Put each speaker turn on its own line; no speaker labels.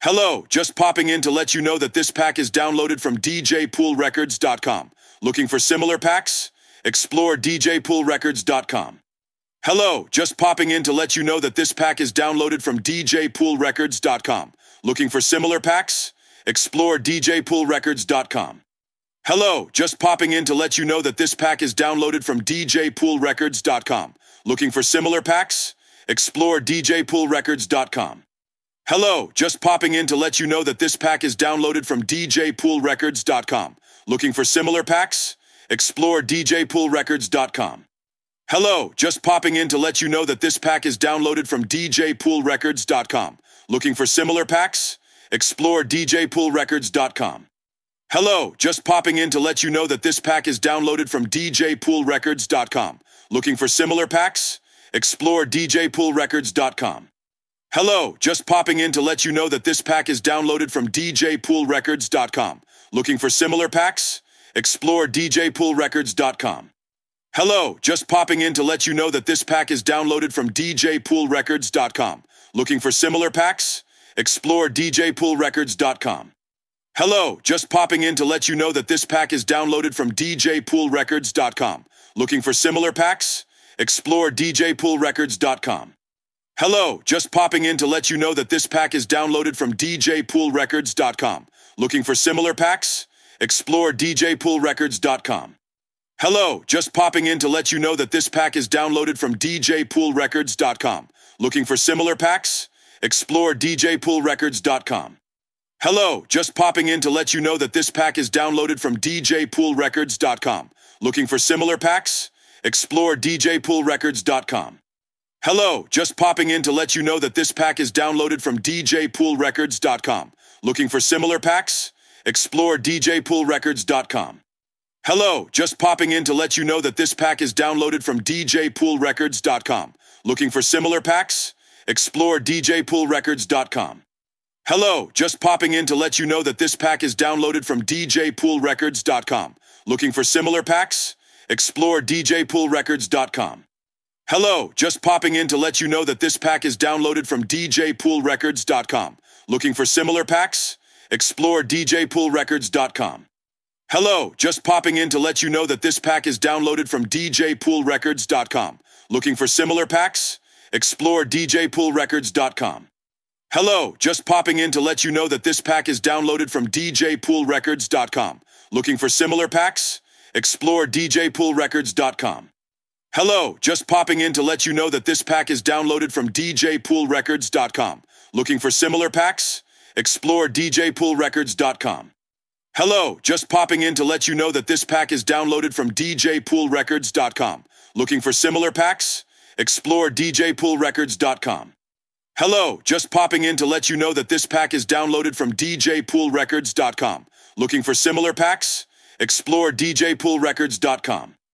Hello, just popping in to let you know that this pack is downloaded from djpoolrecords.com. Looking for similar packs? Explore djpoolrecords.com. Hello, just popping in to let you know that this pack is downloaded from djpoolrecords.com. Looking for similar packs? Explore djpoolrecords.com. Hello, just popping in to let you know that this pack is downloaded from djpoolrecords.com. Looking for similar packs? Explore djpoolrecords.com. Hello, just popping in to let you know that this pack is downloaded from djpoolrecords.com. Looking for similar packs? Explore djpoolrecords.com. Hello, just popping in to let you know that this pack is downloaded from djpoolrecords.com. Looking for similar packs? Explore djpoolrecords.com. Hello, just popping in to let you know that this pack is downloaded from djpoolrecords.com. Looking for similar packs? Explore djpoolrecords.com. Hello, just popping in to let you know that this pack is downloaded from djpoolrecords.com. Looking for similar packs? Explore djpoolrecords.com. Hello, just popping in to let you know that this pack is downloaded from djpoolrecords.com. Looking for similar packs? Explore djpoolrecords.com. Hello, just popping in to let you know that this pack is downloaded from djpoolrecords.com. Looking for similar packs? Explore djpoolrecords.com. Hello, just popping in to let you know that this pack is downloaded from djpoolrecords.com. Looking for similar packs? Explore djpoolrecords.com. Hello, just popping in to let you know that this pack is downloaded from djpoolrecords.com. Looking for similar packs? Explore djpoolrecords.com. Hello, just popping in to let you know that this pack is downloaded from djpoolrecords.com. Looking for similar packs? Explore djpoolrecords.com. Hello, just popping in to let you know that this pack is downloaded from djpoolrecords.com. Looking for similar packs? Explore djpoolrecords.com. Hello, just popping in to let you know that this pack is downloaded from djpoolrecords.com. Looking for similar packs? Explore djpoolrecords.com. Hello, just popping in to let you know that this pack is downloaded from djpoolrecords.com. Looking for similar packs? Explore djpoolrecords.com. Hello, just popping in to let you know that this pack is downloaded from djpoolrecords.com. Looking for similar packs? Explore djpoolrecords.com. Hello, just popping in to let you know that this pack is downloaded from djpoolrecords.com. Looking for similar packs? Explore djpoolrecords.com. Hello, just popping in to let you know that this pack is downloaded from djpoolrecords.com. Looking for similar packs? Explore djpoolrecords.com. Hello, just popping in to let you know that this pack is downloaded from djpoolrecords.com. Looking for similar packs? Explore djpoolrecords.com. Hello, just popping in to let you know that this pack is downloaded from djpoolrecords.com. Looking for similar packs? Explore djpoolrecords.com. Hello, just popping in to let you know that this pack is downloaded from djpoolrecords.com. Looking for similar packs? Explore djpoolrecords.com.